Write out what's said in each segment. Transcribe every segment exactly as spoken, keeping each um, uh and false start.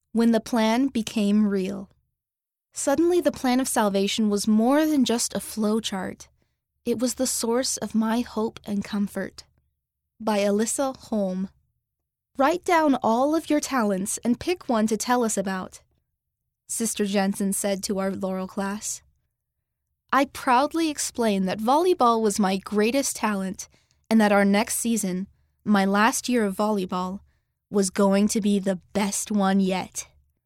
When the plan became real. Suddenly, the plan of salvation was more than just a flowchart. It was the source of my hope and comfort. By Alyssa Holm. Write down all of your talents and pick one to tell us about, Sister Jensen said to our Laurel class. I proudly explained that volleyball was my greatest talent and that our next season, my last year of volleyball, was going to be the best one yet.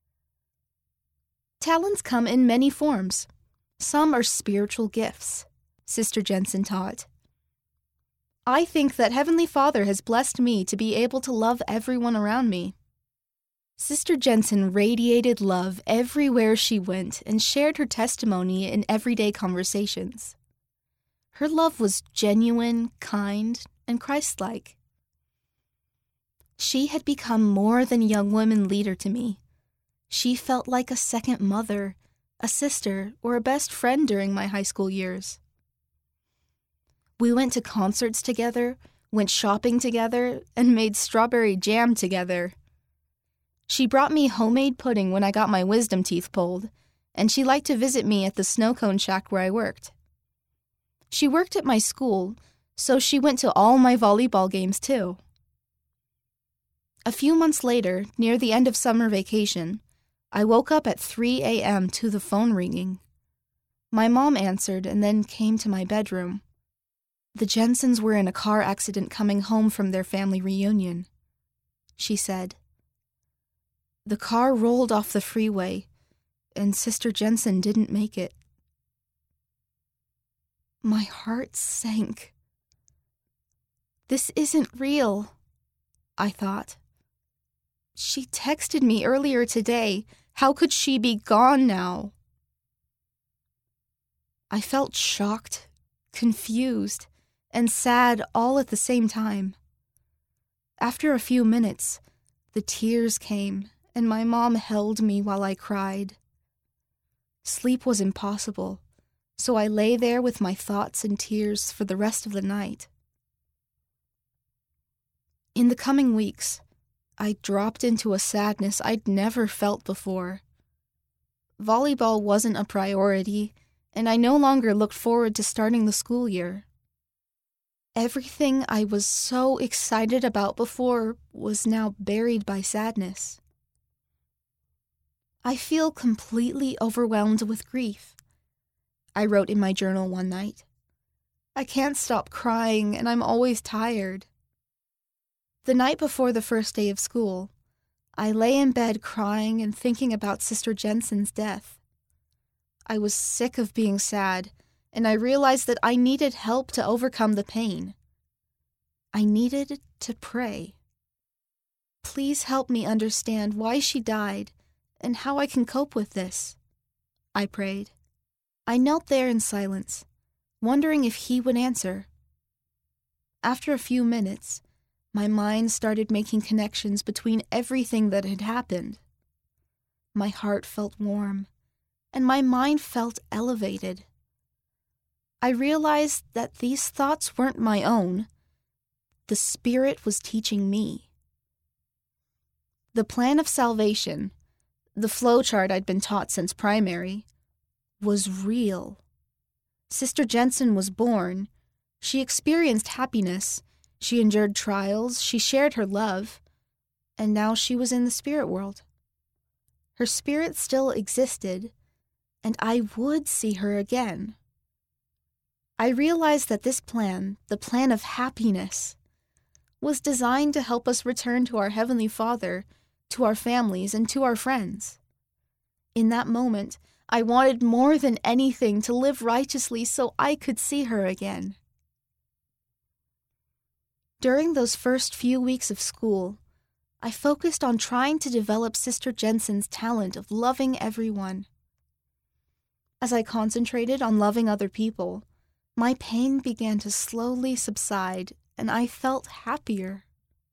Talents come in many forms. Some are spiritual gifts, Sister Jensen taught. I think that Heavenly Father has blessed me to be able to love everyone around me. Sister Jensen radiated love everywhere she went and shared her testimony in everyday conversations. Her love was genuine, kind, and Christ-like. She had become more than a young women leader to me. She felt like a second mother, a sister, or a best friend during my high school years. We went to concerts together, went shopping together, and made strawberry jam together. She brought me homemade pudding when I got my wisdom teeth pulled, and she liked to visit me at the snow cone shack where I worked. She worked at my school, so she went to all my volleyball games too. A few months later, near the end of summer vacation, I woke up at three a.m. to the phone ringing. My mom answered and then came to my bedroom. The Jensens were in a car accident coming home from their family reunion. She said, "The car rolled off the freeway, and Sister Jensen didn't make it." My heart sank. This isn't real, I thought. She texted me earlier today. How could she be gone now? I felt shocked, confused, and sad all at the same time. After a few minutes, the tears came, and my mom held me while I cried. Sleep was impossible, so I lay there with my thoughts and tears for the rest of the night. In the coming weeks, I dropped into a sadness I'd never felt before. Volleyball wasn't a priority, and I no longer looked forward to starting the school year. Everything I was so excited about before was now buried by sadness. I feel completely overwhelmed with grief, I wrote in my journal one night. I can't stop crying, and I'm always tired. The night before the first day of school, I lay in bed crying and thinking about Sister Jensen's death. I was sick of being sad, and I realized that I needed help to overcome the pain. I needed to pray. Please help me understand why she died and how I can cope with this, I prayed. I knelt there in silence, wondering if he would answer. After a few minutes, my mind started making connections between everything that had happened. My heart felt warm, and my mind felt elevated. I realized that these thoughts weren't my own. The Spirit was teaching me. The plan of salvation, the flowchart I'd been taught since primary, was real. Sister Jensen was born. She experienced happiness. She endured trials, she shared her love, and now she was in the spirit world. Her spirit still existed, and I would see her again. I realized that this plan, the plan of happiness, was designed to help us return to our Heavenly Father, to our families, and to our friends. In that moment, I wanted more than anything to live righteously so I could see her again. During those first few weeks of school, I focused on trying to develop Sister Jensen's talent of loving everyone. As I concentrated on loving other people, my pain began to slowly subside, and I felt happier.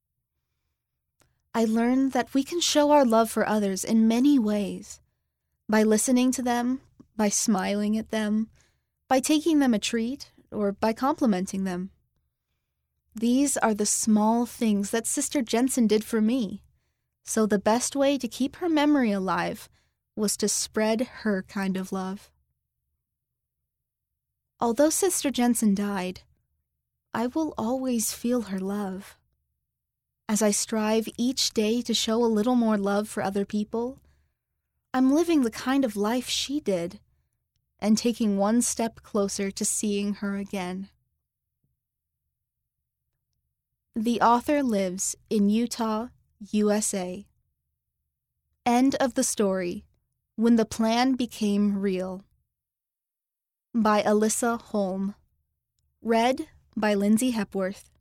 I learned that we can show our love for others in many ways, by listening to them, by smiling at them, by taking them a treat, or by complimenting them. These are the small things that Sister Jensen did for me, So the best way to keep her memory alive was to spread her kind of love. Although Sister Jensen died, I will always feel her love. As I strive each day to show a little more love for other people, I'm living the kind of life she did and taking one step closer to seeing her again. The author lives in Utah, U S A. End of the story. When the Plan Became Real. By Alyssa Holm. Read by Lindsay Hepworth.